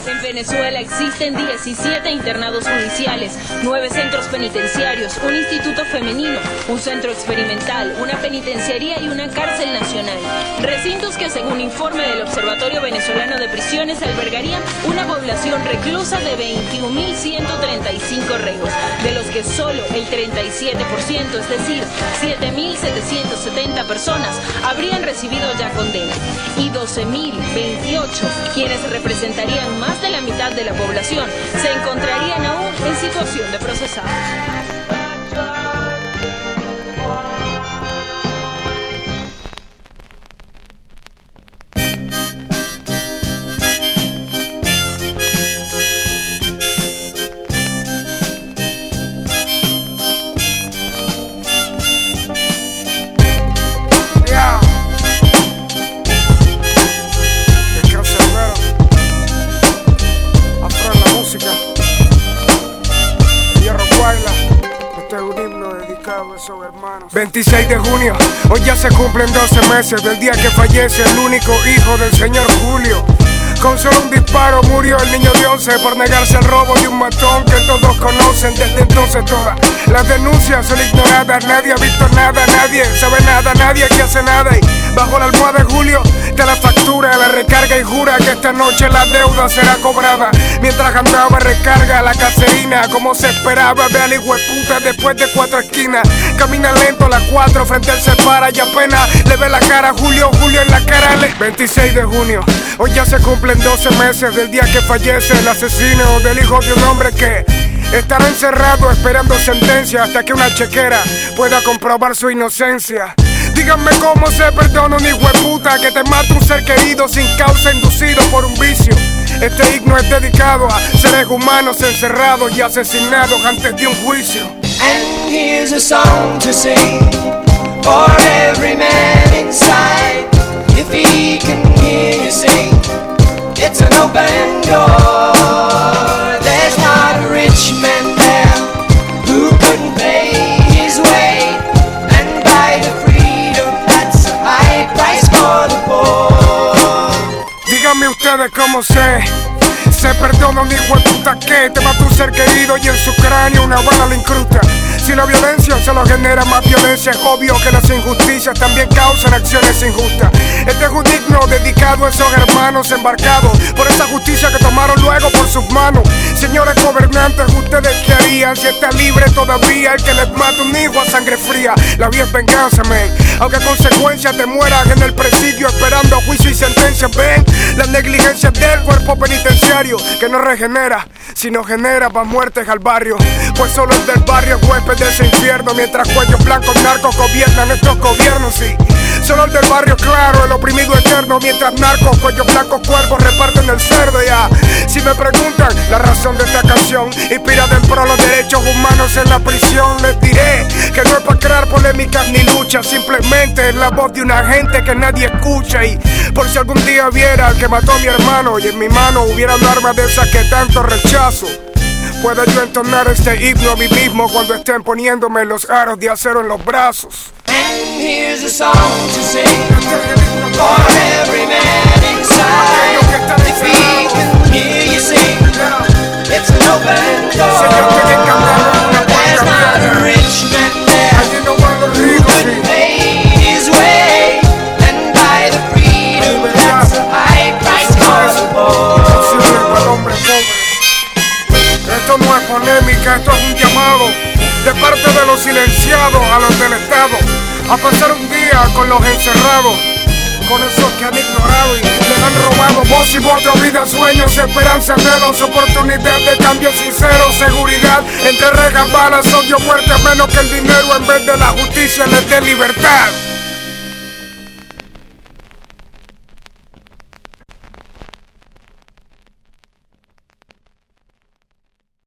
En Venezuela existen 17 internados judiciales, 9 centros penitenciarios, un instituto femenino, un centro experimental, una penitenciaría y una cárcel nacional. Recintos que, según informe del Observatorio Venezolano de Prisiones, albergarían una población reclusa de 21.135 reos, de los que solo el 37%, es decir, 7.770 personas, habrían recibido ya condena, y 12.028, quienes representarían más de la mitad de la población, se encontrarían aún en situación de procesados. Este es un himno dedicado a esos hermanos. 26 de junio, hoy ya se cumplen 12 meses del día que fallece el único hijo del señor Julio. Con solo un disparo murió el niño de 11 por negarse al robo de un matón que todos conocen. Desde entonces todas las denuncias son ignoradas. Nadie ha visto nada, nadie sabe nada, nadie que hace nada. Y bajo la almohada de Julio te la factura, la recarga y jura que esta noche la deuda será cobrada. Mientras andaba recarga la caserina como se esperaba. Ve al hijueputa después de 4 esquinas. Camina lento a las 4, frente a él se para y apenas le ve la cara a Julio en la cara. 26 de junio, hoy ya se cumple en 12 meses del día que fallece el asesino del hijo de un hombre que estará encerrado esperando sentencia hasta que una chequera pueda comprobar su inocencia. Díganme cómo se perdona un hijo de puta que te mata un ser querido sin causa inducido por un vicio. Este himno es dedicado a seres humanos encerrados y asesinados antes de un juicio. And here's a song to sing for every man inside. If he can hear you sing, it's an open door. There's not a rich man there who couldn't pay his way and buy the freedom that's a high price for the poor. Díganme ustedes cómo se perdona un hijo de puta que te mata un ser querido y en su cráneo una bala le incrusta. Si la violencia solo genera más violencia, es obvio que las injusticias también causan acciones injustas. Este es un himno dedicado a esos hermanos embarcados por esa justicia que tomaron luego por sus manos. Señores gobernantes, ¿ustedes qué harían si está libre todavía el que les mata un hijo a sangre fría? La vía es venganza, man. Aunque a consecuencia te mueras en el presidio esperando juicio y sentencia. Ven, las negligencias del cuerpo penitenciario que no regenera, sino genera más muertes al barrio. Pues solo el del barrio es huésped de ese infierno, mientras cuellos blancos narcos gobiernan estos gobiernos, sí. Solo el del barrio claro, el oprimido eterno, mientras narcos, cuellos blancos, cuervos reparten el cerdo, ya. Si me preguntan la razón de esta canción, inspirada en pro los derechos humanos en la prisión, les diré que no es para crear polémicas ni luchas, simplemente es la voz de una gente que nadie escucha. Y por si algún día viera al que mató a mi hermano y en mi mano hubiera un arma de esas que tanto rechazo, puedo yo entonar este himno a mí mismo cuando estén poniéndome los aros de acero en los brazos. And here's a song to sing for every man inside. If he can hear you sing, it's an open door. There's not a rich man there who couldn't pay his way and buy the freedom that's a high price for the poor. Esto no es polémica, esto es un llamado de parte de los silenciados a los del Estado a pasar un día con los encerrados, con esos que han ignorado y les han robado voz y voto, vida, sueños, esperanza, anhelos, oportunidad de cambio sincero, seguridad entre rejas, balas, odio, muerte, menos que el dinero en vez de la justicia les dé libertad.